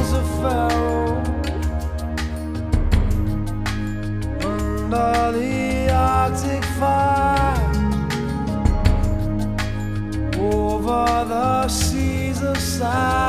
days of Pharaoh, under the Arctic fire, over the seas of Sight.